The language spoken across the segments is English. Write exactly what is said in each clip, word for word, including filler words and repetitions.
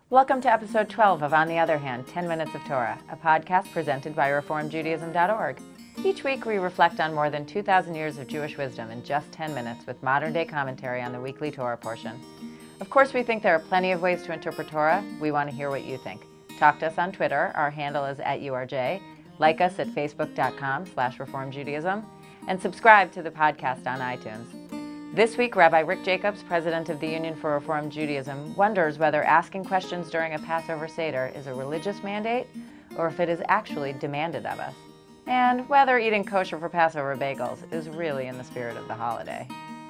Welcome to episode twelve of On the Other Hand, ten minutes of Torah, a podcast presented by Reform Judaism dot org. Each week we reflect on more than two thousand years of Jewish wisdom in just ten minutes with modern-day commentary on the weekly Torah portion. Of course, we think there are plenty of ways to interpret Torah. We want to hear what you think. Talk to us on Twitter. Our handle is at U R J. Like us at facebook.com slash reformjudaism. And subscribe to the podcast on iTunes. This week, Rabbi Rick Jacobs, president of the Union for Reform Judaism, wonders whether asking questions during a Passover Seder is a religious mandate or if it is actually demanded of us, and whether eating kosher for Passover bagels is really in the spirit of the holiday.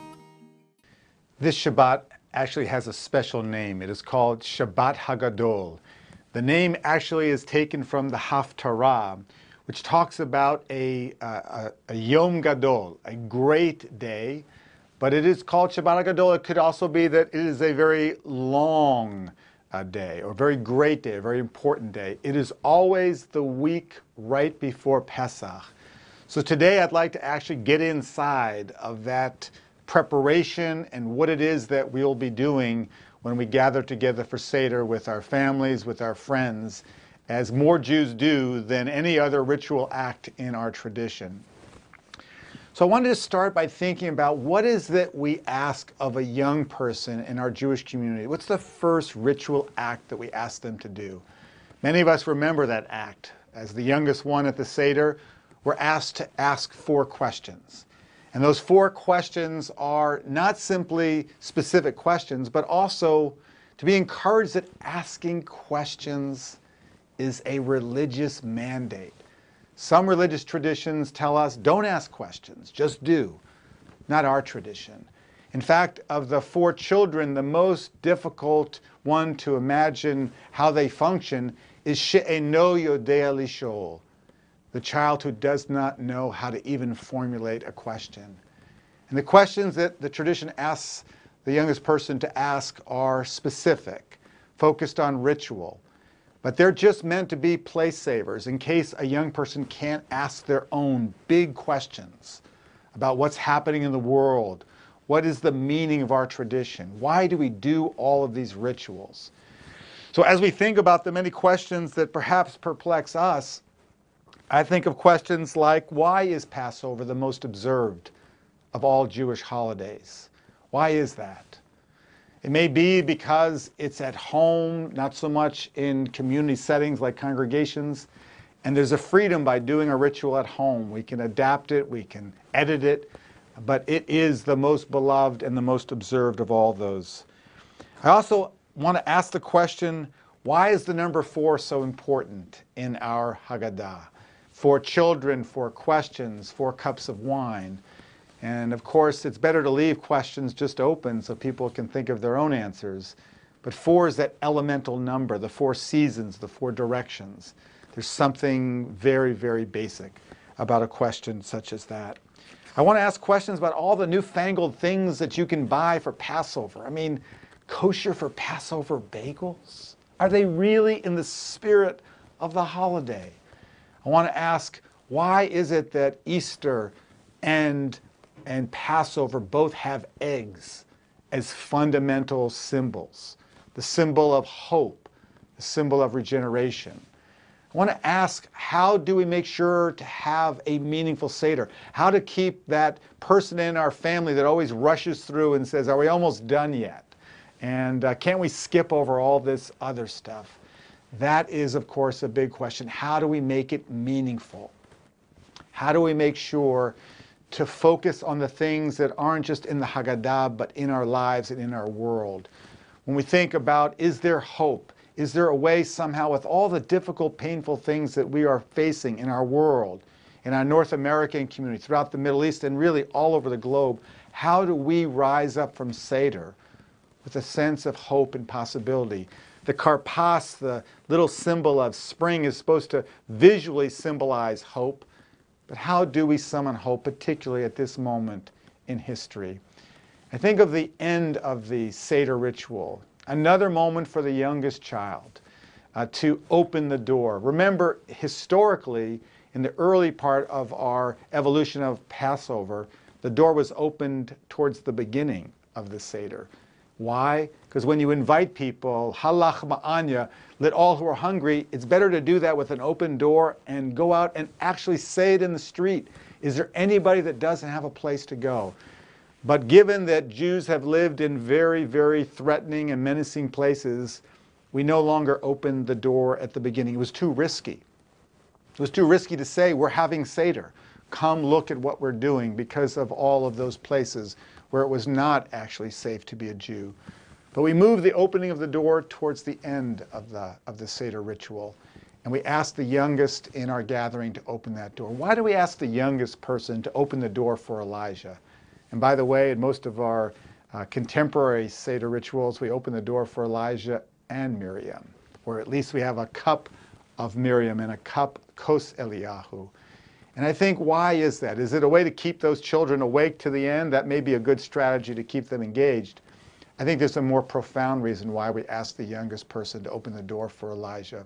This Shabbat actually has a special name. It is called Shabbat Hagadol. The name actually is taken from the Haftarah, which talks about a, a, a Yom Gadol, a great day. But it is called Shabbat Hagadol. It could also be that it is a very long uh, day, or a very great day, a very important day. It is always the week right before Pesach. So today I'd like to actually get inside of that preparation and what it is that we'll be doing when we gather together for Seder with our families, with our friends, as more Jews do than any other ritual act in our tradition. So I wanted to start by thinking about what is that we ask of a young person in our Jewish community. What's the first ritual act that we ask them to do? Many of us remember that act. As the youngest one at the Seder, we're asked to ask four questions. And those four questions are not simply specific questions, but also to be encouraged that asking questions is a religious mandate. Some religious traditions tell us, don't ask questions, just do. Not our tradition. In fact, of the four children, the most difficult one to imagine how they function is she'eno yodea lishol, the child who does not know how to even formulate a question. And the questions that the tradition asks the youngest person to ask are specific, focused on ritual. But they're just meant to be place savers in case a young person can't ask their own big questions about what's happening in the world. What is the meaning of our tradition? Why do we do all of these rituals? So as we think about the many questions that perhaps perplex us, I think of questions like, why is Passover the most observed of all Jewish holidays? Why is that? It may be because it's at home, not so much in community settings like congregations, and there's a freedom by doing a ritual at home. We can adapt it, we can edit it, but it is the most beloved and the most observed of all those. I also want to ask the question, why is the number four so important in our Haggadah? For children, for questions, for cups of wine. And of course, it's better to leave questions just open so people can think of their own answers. But four is that elemental number, the four seasons, the four directions. There's something very, very basic about a question such as that. I want to ask questions about all the newfangled things that you can buy for Passover. I mean, kosher for Passover bagels? Are they really in the spirit of the holiday? I want to ask, why is it that Easter and, and Passover both have eggs as fundamental symbols? The symbol of hope, the symbol of regeneration. I want to ask, how do we make sure to have a meaningful Seder? How to keep that person in our family that always rushes through and says, are we almost done yet? And uh, can't we skip over all this other stuff? That is, of course, a big question. How do we make it meaningful? How do we make sure to focus on the things that aren't just in the Haggadah, but in our lives and in our world? When we think about, is there hope? Is there a way somehow, with all the difficult, painful things that we are facing in our world, in our North American community, throughout the Middle East, and really all over the globe, how do we rise up from Seder with a sense of hope and possibility? The karpas, the little symbol of spring, is supposed to visually symbolize hope. But how do we summon hope, particularly at this moment in history? I think of the end of the Seder ritual, another moment for the youngest child uh, to open the door. Remember, historically, in the early part of our evolution of Passover, the door was opened towards the beginning of the Seder. Why? Because when you invite people, halach ma'anya, let all who are hungry, it's better to do that with an open door and go out and actually say it in the street. Is there anybody that doesn't have a place to go? But given that Jews have lived in very, very threatening and menacing places, we no longer opened the door at the beginning. It was too risky. It was too risky to say, we're having Seder. Come look at what we're doing, because of all of those places where it was not actually safe to be a Jew. But we moved the opening of the door towards the end of the, of the Seder ritual. And we asked the youngest in our gathering to open that door. Why do we ask the youngest person to open the door for Elijah? And by the way, in most of our uh, contemporary Seder rituals, we open the door for Elijah and Miriam, or at least we have a cup of Miriam and a cup, kos Eliyahu. And I think, why is that? Is it a way to keep those children awake to the end? That may be a good strategy to keep them engaged. I think there's a more profound reason why we ask the youngest person to open the door for Elijah.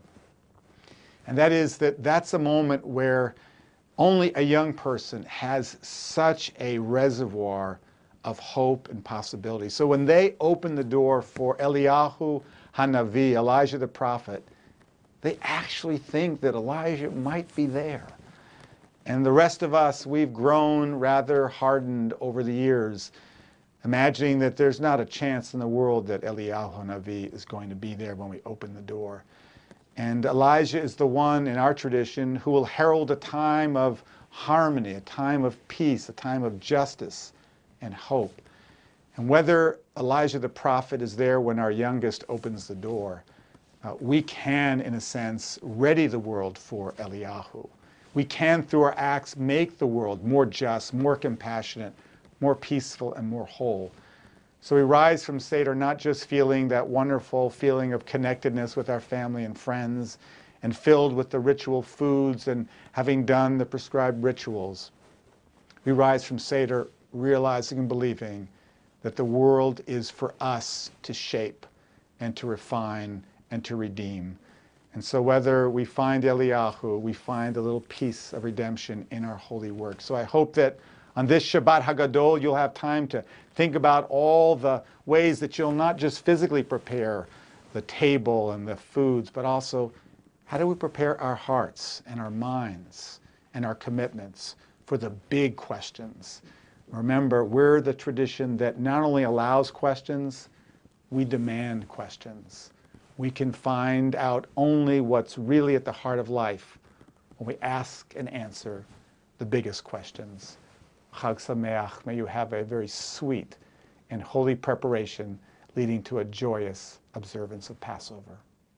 And that is that that's a moment where only a young person has such a reservoir of hope and possibility. So when they open the door for Eliyahu Hanavi, Elijah the prophet, they actually think that Elijah might be there. And the rest of us, we've grown rather hardened over the years, imagining that there's not a chance in the world that Eliyahu Hanavi is going to be there when we open the door. And Elijah is the one in our tradition who will herald a time of harmony, a time of peace, a time of justice and hope. And whether Elijah the prophet is there when our youngest opens the door, uh, we can, in a sense, ready the world for Eliyahu. We can, through our acts, make the world more just, more compassionate, more peaceful, and more whole. So we rise from Seder not just feeling that wonderful feeling of connectedness with our family and friends, and filled with the ritual foods and having done the prescribed rituals. We rise from Seder realizing and believing that the world is for us to shape and to refine and to redeem. And so whether we find Eliyahu, we find a little piece of redemption in our holy work. So I hope that on this Shabbat Hagadol, you'll have time to think about all the ways that you'll not just physically prepare the table and the foods, but also how do we prepare our hearts and our minds and our commitments for the big questions. Remember, we're the tradition that not only allows questions, we demand questions. We can find out only what's really at the heart of life when we ask and answer the biggest questions. Chag Sameach, may you have a very sweet and holy preparation leading to a joyous observance of Passover.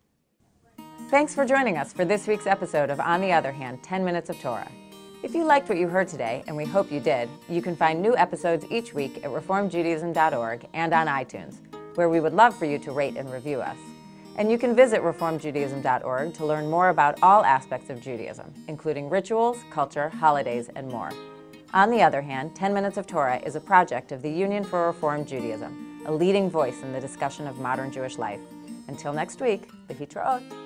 Thanks for joining us for this week's episode of On the Other Hand, ten minutes of Torah. If you liked what you heard today, and we hope you did, you can find new episodes each week at reform judaism dot org and on iTunes, where we would love for you to rate and review us. And you can visit reform judaism dot org to learn more about all aspects of Judaism, including rituals, culture, holidays, and more. On the Other Hand, ten minutes of Torah is a project of the Union for Reform Judaism, a leading voice in the discussion of modern Jewish life. Until next week, B'Hitraot.